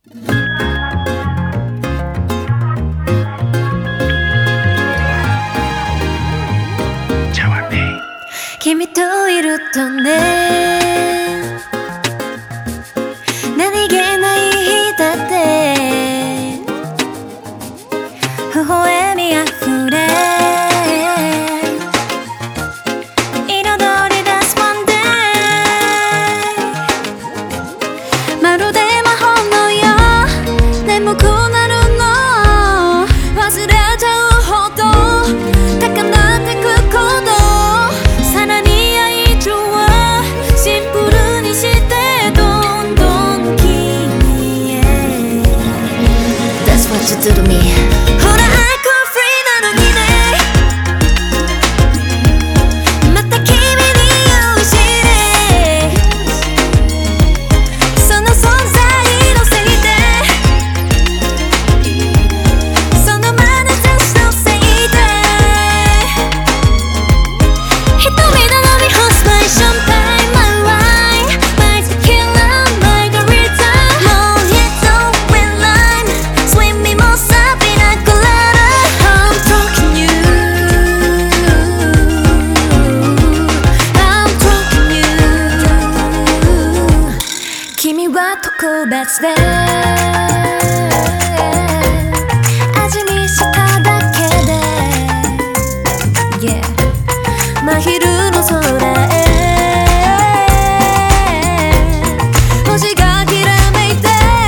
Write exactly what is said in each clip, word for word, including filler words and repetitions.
君といるとね、何気ない日だって微笑みあふれ彩り出す one day、 まるで魔法のよう眠くなるの忘れちゃうほど高鳴ってくことWhat you do to me ほら I could free なのにね、また君に酔いしれその存在のせいでその眼差しのせいで瞳なのに Hold my champagne my wine my tequila margarita mojito with lime sweet mimosa pina colada I'm talking you I'm talking you 君は特別で味見しただけで Yeah 真昼の空へ星がきらめいて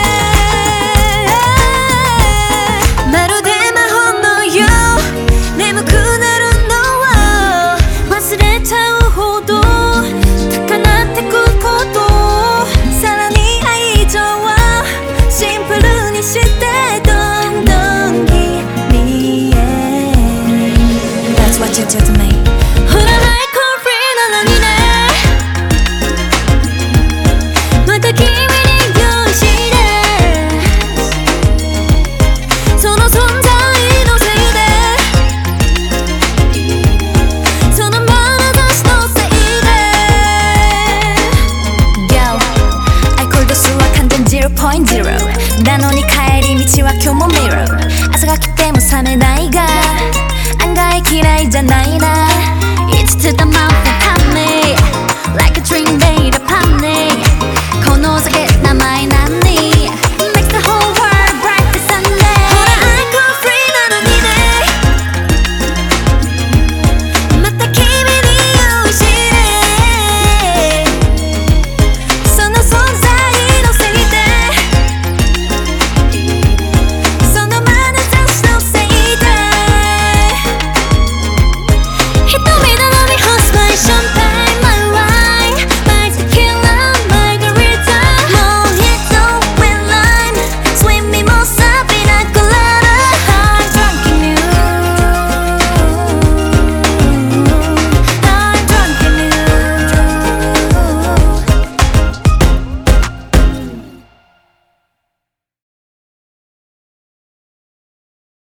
まるで魔法のよう眠くなるのを忘れちゃうほど高鳴ってくことさらに愛情をシンプルにしてどんどん君へ That's what you do to me ほら I could free なのにねまた君に酔いしれその存在のせいでその眼差しのせいで Yo I call 度数は完全 ゼロポイントゼロ なのに帰り道は今日もミラー朝が来ても覚めないが案外嫌いじゃないな It's to the mouth and me like a dream made upon